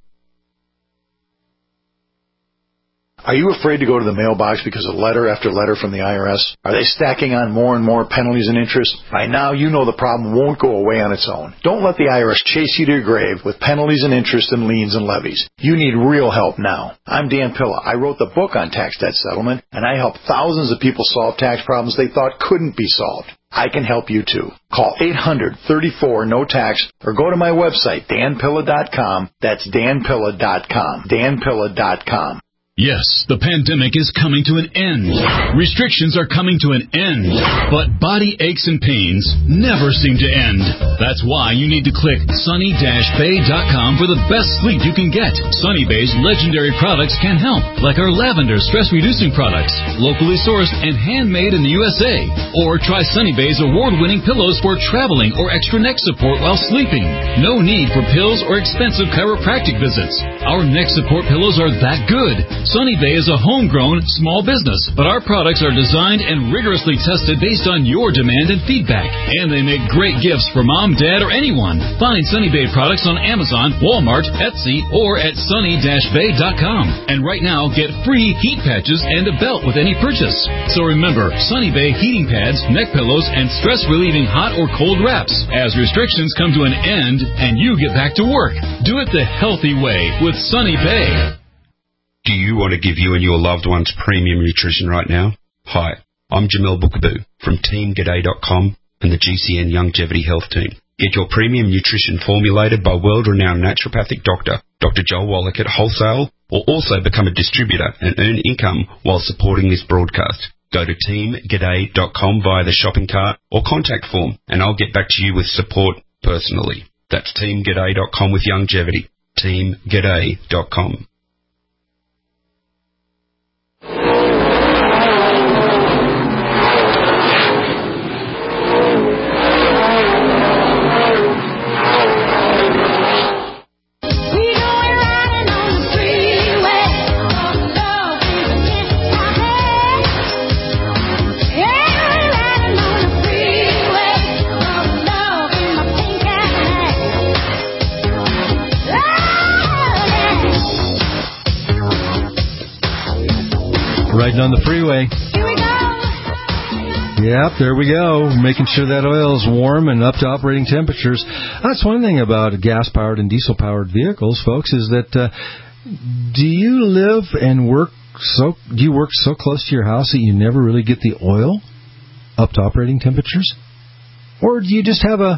Are you afraid to go to the mailbox because of letter after letter from the IRS? Are they stacking on more and more penalties and interest? By now, you know the problem won't go away on its own. Don't let the IRS chase you to your grave with penalties and interest and liens and levies. You need real help now. I'm Dan Pilla. I wrote the book on tax debt settlement, and I help thousands of people solve tax problems they thought couldn't be solved. I can help you too. Call 800-34-NO-TAX or go to my website, danpilla.com. That's danpilla.com. danpilla.com. Yes, the pandemic is coming to an end. Restrictions are coming to an end. But body aches and pains never seem to end. That's why you need to click sunny-bay.com for the best sleep you can get. Sunny Bay's legendary products can help, like our lavender stress-reducing products, locally sourced and handmade in the USA. Or try Sunny Bay's award-winning pillows for traveling or extra neck support while sleeping. No need for pills or expensive chiropractic visits. Our neck support pillows are that good. Sunny Bay is a homegrown, small business, but our products are designed and rigorously tested based on your demand and feedback. And they make great gifts for mom, dad, or anyone. Find Sunny Bay products on Amazon, Walmart, Etsy, or at sunny-bay.com. And right now, get free heat patches and a belt with any purchase. So remember, Sunny Bay heating pads, neck pillows, and stress-relieving hot or cold wraps. As restrictions come to an end and you get back to work, do it the healthy way with Sunny Bay. Do you want to give you and your loved ones premium nutrition right now? Hi, I'm Jamil Bookaboo from TeamG'day.com and the GCN Longevity Health Team. Get your premium nutrition formulated by world-renowned naturopathic doctor, Dr. Joel Wallach at wholesale, or also become a distributor and earn income while supporting this broadcast. Go to TeamG'day.com via the shopping cart or contact form, and I'll get back to you with support personally. That's TeamG'day.com with longevity. TeamG'day.com. Riding on the freeway. Here we go. Yep, there we go. Making sure that oil is warm and up to operating temperatures. That's one thing about gas-powered and diesel-powered vehicles, folks, is that do you live and work so close to your house that you never really get the oil up to operating temperatures? Or do you just have an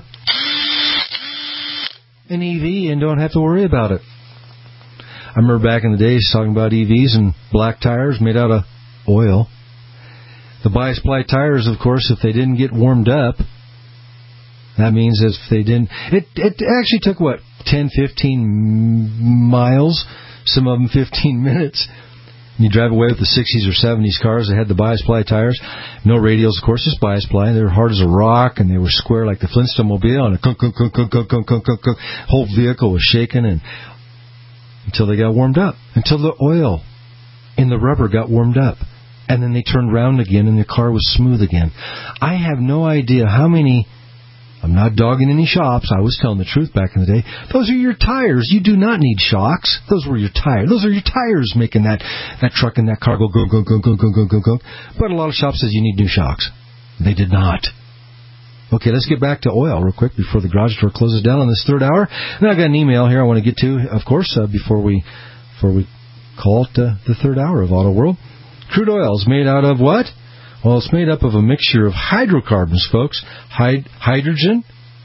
EV and don't have to worry about it? I remember back in the days talking about EVs and black tires made out of oil. The bias-ply tires, of course, if they didn't get warmed up, that means if they didn't... It actually took, 10, 15 miles, some of them 15 minutes. You drive away with the 60s or 70s cars that had the bias-ply tires. No radials, of course, just bias-ply. They were hard as a rock, and they were square like the Flintstone Mobile, and the whole vehicle was shaking and... until they got warmed up, until the oil in the rubber got warmed up. And then they turned round again and the car was smooth again. I have no idea how many... I'm not dogging any shops. I was telling the truth back in the day. Those are your tires. You do not need shocks. Those were your tires. Those are your tires making that truck and that car go. But a lot of shops says you need new shocks. They did not. Okay, let's get back to oil real quick before the garage door closes down on this third hour. And I've got an email here I want to get to, of course, before we call it the third hour of Auto World. Crude oil is made out of what? Well, it's made up of a mixture of hydrocarbons, folks. Hydrogen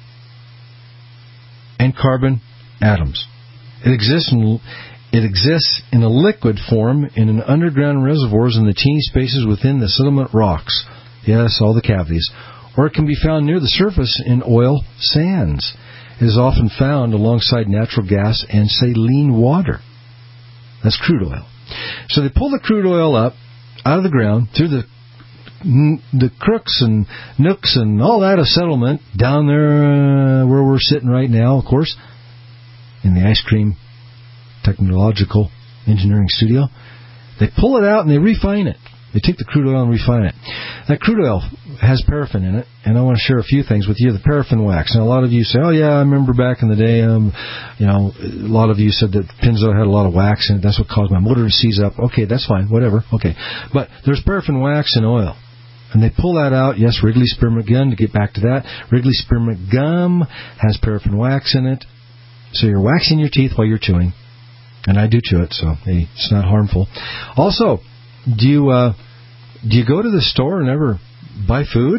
and carbon atoms. It exists in a liquid form in an underground reservoirs in the teeny spaces within the sediment rocks. Yes, all the cavities. Or it can be found near the surface in oil sands. It is often found alongside natural gas and saline water. That's crude oil. So they pull the crude oil up out of the ground through the crooks and nooks and all that of settlement down there where we're sitting right now, of course, in the ice cream technological engineering studio. They pull it out and they refine it. They take the crude oil and refine it. That crude oil has paraffin in it, and I want to share a few things with you. The paraffin wax. Now, a lot of you say, oh, yeah, I remember back in the day, a lot of you said that Pinzo had a lot of wax in it. That's what caused my motor to seize up. Okay, that's fine, whatever. Okay. But there's paraffin wax in oil. And they pull that out. Yes, Wrigley Spearmint Gum, to get back to that. Wrigley Spearmint Gum has paraffin wax in it. So you're waxing your teeth while you're chewing. And I do chew it, so hey, it's not harmful. Also, do you go to the store and ever buy food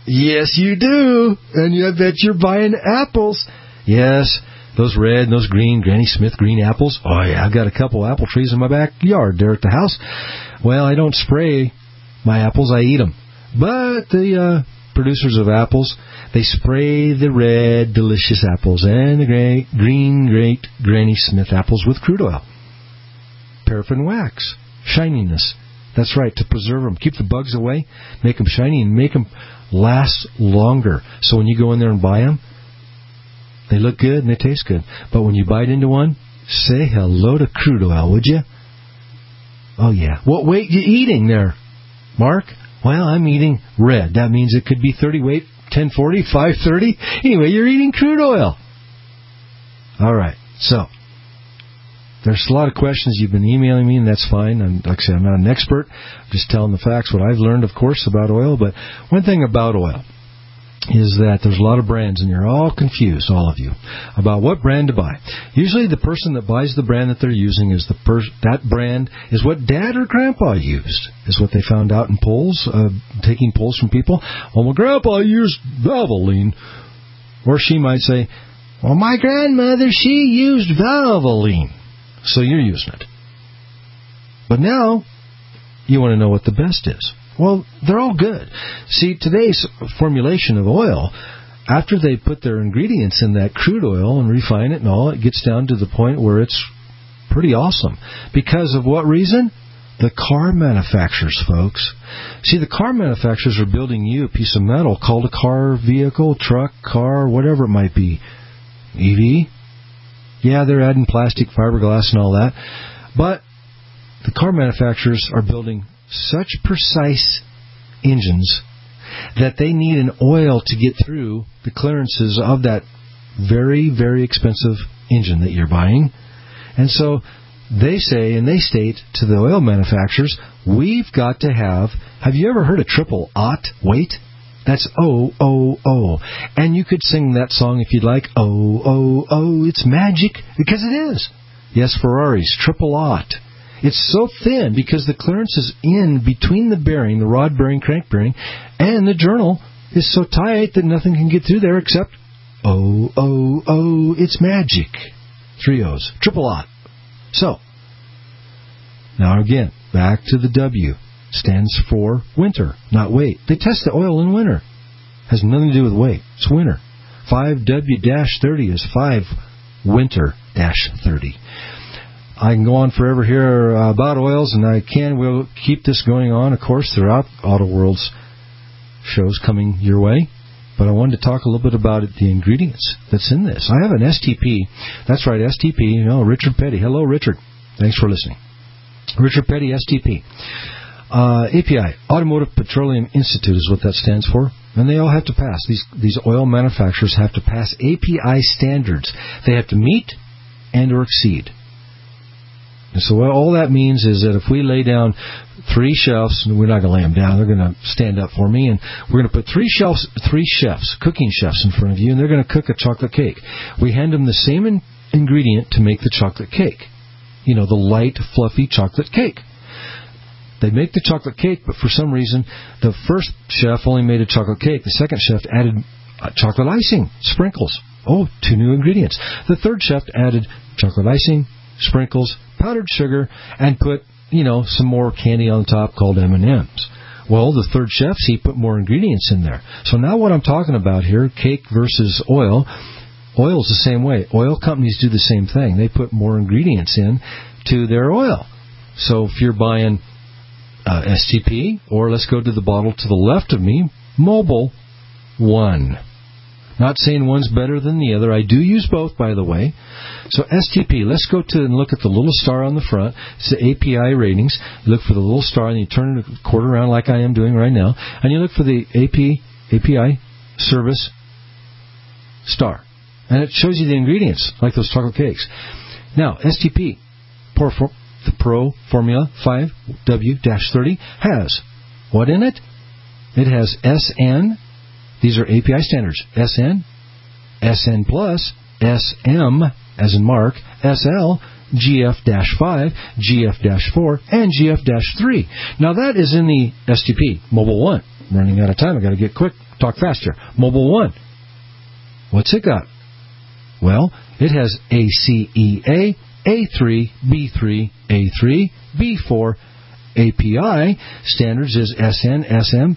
Yes, you do. And I bet you're buying apples. Yes, those red and those green, Granny Smith green apples. Oh, yeah, I've got a couple apple trees in my backyard there at the house. Well, I don't spray my apples. I eat them. But the producers of apples, they spray the red, delicious apples and the great Granny Smith apples with crude oil. Paraffin wax. Shininess. That's right, to preserve them. Keep the bugs away, make them shiny, and make them last longer. So when you go in there and buy them, they look good and they taste good. But when you bite into one, say hello to crude oil, would you? Oh, yeah. What weight you eating there, Mark? Well, I'm eating red. That means it could be 30 weight, 1040, 530. Anyway, you're eating crude oil. All right. So, there's a lot of questions you've been emailing me, and that's fine. And like I said, I'm not an expert. I'm just telling the facts, what I've learned, of course, about oil. But one thing about oil is that there's a lot of brands, and you're all confused, all of you, about what brand to buy. Usually the person that buys the brand that they're using is that brand is what Dad or Grandpa used, is what they found out in polls, taking polls from people. Well, my grandpa used Valvoline. Or she might say, well, my grandmother, she used Valvoline. So you're using it. But now, you want to know what the best is. Well, they're all good. See, today's formulation of oil, after they put their ingredients in that crude oil and refine it and all, it gets down to the point where it's pretty awesome. Because of what reason? The car manufacturers, folks. See, the car manufacturers are building you a piece of metal called a car, vehicle, truck, car, whatever it might be. EV? Yeah, they're adding plastic, fiberglass, and all that. But the car manufacturers are building such precise engines that they need an oil to get through the clearances of that very, very expensive engine that you're buying. And so they say and they state to the oil manufacturers, we've got to have you ever heard of triple aught weight? That's O-O-O. And you could sing that song if you'd like. O-O-O, it's magic. Because it is. Yes, Ferraris, triple aught. It's so thin because the clearance is in between the bearing, the rod bearing, crank bearing, and the journal is so tight that nothing can get through there except O-O-O, it's magic. 3 O's. Triple aught. So, now again, back to the W. Stands for winter, not weight. They test the oil in winter. Has nothing to do with weight. It's winter. 5W-30 is 5 winter-30. I can go on forever here about oils, and we'll keep this going on, of course, throughout Auto World's shows coming your way. But I wanted to talk a little bit about the ingredients that's in this. I have an STP. That's right, STP. Richard Petty. Hello, Richard. Thanks for listening. Richard Petty, STP. API, Automotive Petroleum Institute is what that stands for. And they all have to pass. These oil manufacturers have to pass API standards. They have to meet and or exceed. And so all that means is that if we lay down 3 chefs, and we're not going to lay them down, they're going to stand up for me, and we're going to put 3 chefs, cooking chefs in front of you, and they're going to cook a chocolate cake. We hand them the same ingredient to make the chocolate cake. The light, fluffy chocolate cake. They make the chocolate cake, but for some reason, the first chef only made a chocolate cake. The second chef added chocolate icing, sprinkles. 2 new ingredients. The third chef added chocolate icing, sprinkles, powdered sugar, and put, some more candy on top called M&Ms. Well, the third chef, he put more ingredients in there. So now what I'm talking about here, cake versus oil, oil is the same way. Oil companies do the same thing. They put more ingredients in to their oil. So if you're buying STP, or let's go to the bottle to the left of me, Mobil 1. Not saying one's better than the other. I do use both, by the way. So STP, let's go to and look at the little star on the front. It's the API ratings. You look for the little star, and you turn it a quarter around like I am doing right now, and you look for the API service star. And it shows you the ingredients, like those chocolate cakes. Now, STP, the Pro Formula 5W-30, has what in it? It has SN. These are API standards. SN, SN+, SM, as in Mark, SL, GF-5, GF-4, and GF-3. Now that is in the STP, Mobil 1. I'm running out of time. I've got to get quick Talk faster. Mobile One. What's it got? Well, it has ACEA, A3, B3, A3, B4. API standards is SN, SM,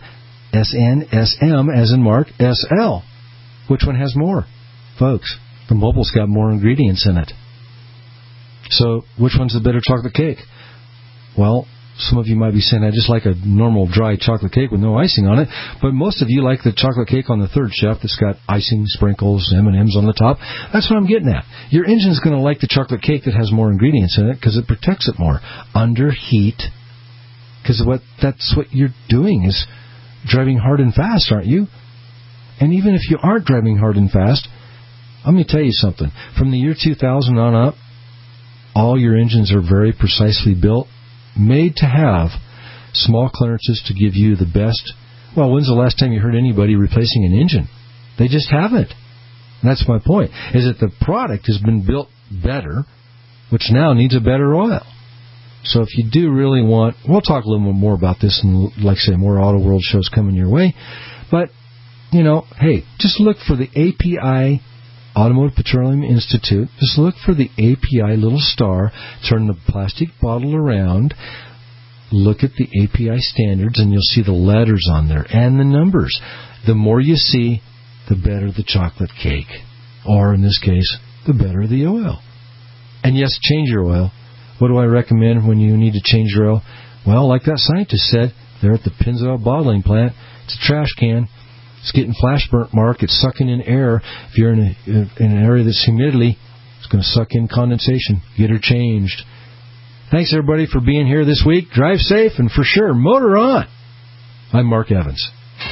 as in Mark, SL. Which one has more? Folks, the mobile's got more ingredients in it. So, which one's the better chocolate cake? Well, some of you might be saying, I just like a normal dry chocolate cake with no icing on it. But most of you like the chocolate cake on the third shelf that's got icing, sprinkles, M&Ms on the top. That's what I'm getting at. Your engine's going to like the chocolate cake that has more ingredients in it because it protects it more. Under heat. Because that's what you're doing is driving hard and fast, aren't you? And even if you aren't driving hard and fast, let me tell you something. From the year 2000 on up, all your engines are very precisely built, made to have small clearances to give you the best. Well, when's the last time you heard anybody replacing an engine? They just haven't. And that's my point, is that the product has been built better, which now needs a better oil. So if you do really want, we'll talk a little more about this, and like I say, more Auto World shows coming your way. But, hey, just look for the API, Automotive Petroleum Institute. Just look for the API little star, turn the plastic bottle around, look at the API standards, and you'll see the letters on there and the numbers. The more you see, the better the chocolate cake. Or, in this case, the better the oil. And yes, change your oil. What do I recommend when you need to change your oil? Well, like that scientist said, there at the Pennzoil bottling plant, it's a trash can. It's getting flash burnt, Mark. It's sucking in air. If you're in an area that's humidity, it's going to suck in condensation. Get her changed. Thanks, everybody, for being here this week. Drive safe and, for sure, motor on. I'm Mark Evans.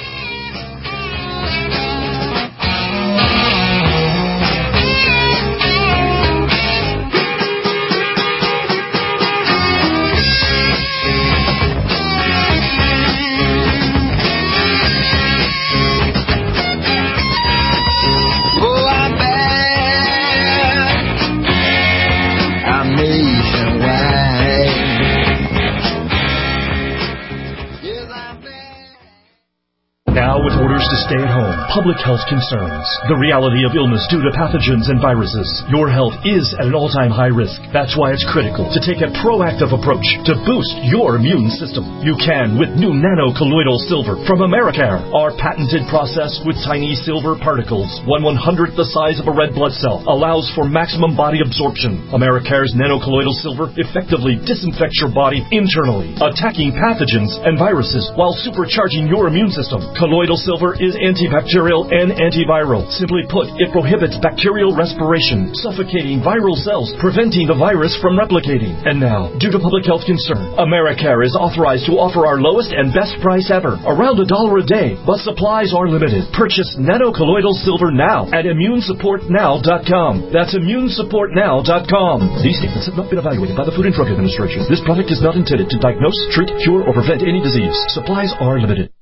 With orders to stay at home, public health concerns, the reality of illness due to pathogens and viruses, your health is at an all-time high risk. That's why it's critical to take a proactive approach to boost your immune system. You can with new nano-colloidal silver from Americare. Our patented process with tiny silver particles, 1/100th the size of a red blood cell, allows for maximum body absorption. Americare's nano-colloidal silver effectively disinfects your body internally, attacking pathogens and viruses while supercharging your immune system. Colloidal silver is antibacterial and antiviral. Simply put, it prohibits bacterial respiration, suffocating viral cells, preventing the virus from replicating. And now, due to public health concern, Americare is authorized to offer our lowest and best price ever, around $1 a day, but supplies are limited. Purchase nano-colloidal silver now at immunesupportnow.com. That's immunesupportnow.com. These statements have not been evaluated by the Food and Drug Administration. This product is not intended to diagnose, treat, cure, or prevent any disease. Supplies are limited.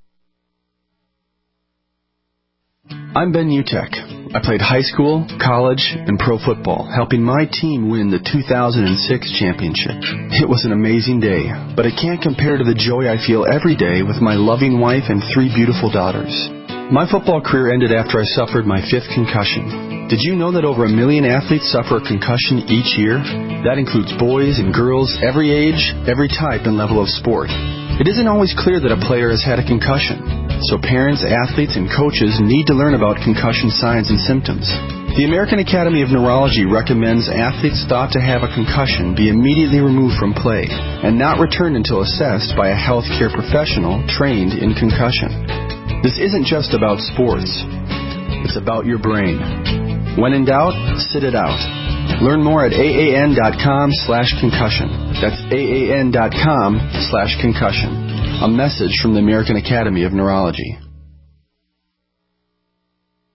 I'm Ben Utek. I played high school, college, and pro football, helping my team win the 2006 championship. It was an amazing day, but it can't compare to the joy I feel every day with my loving wife and 3 beautiful daughters. My football career ended after I suffered my 5th concussion. Did you know that over 1 million athletes suffer a concussion each year? That includes boys and girls, every age, every type and level of sport. It isn't always clear that a player has had a concussion, so parents, athletes, and coaches need to learn about concussion signs and symptoms. The American Academy of Neurology recommends athletes thought to have a concussion be immediately removed from play and not returned until assessed by a healthcare professional trained in concussion. This isn't just about sports. It's about your brain. When in doubt, sit it out. Learn more at AAN.com/concussion. That's AAN.com/concussion. A message from the American Academy of Neurology.